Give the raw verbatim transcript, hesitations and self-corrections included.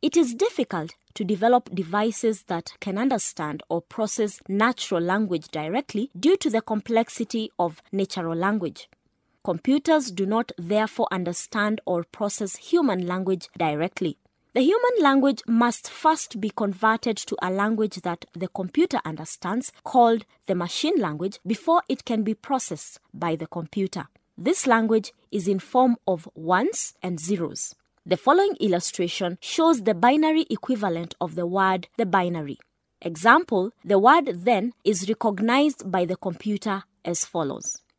It is difficult to develop devices that can understand or process natural language directly due to the complexity of natural language. Computers do not therefore understand or process human language directly. The human language must first be converted to a language that the computer understands, called the machine language, before it can be processed by the computer. This language is in form of ones and zeros. The following illustration shows the binary equivalent of the word the binary. Example, the word then is recognized by the computer as follows.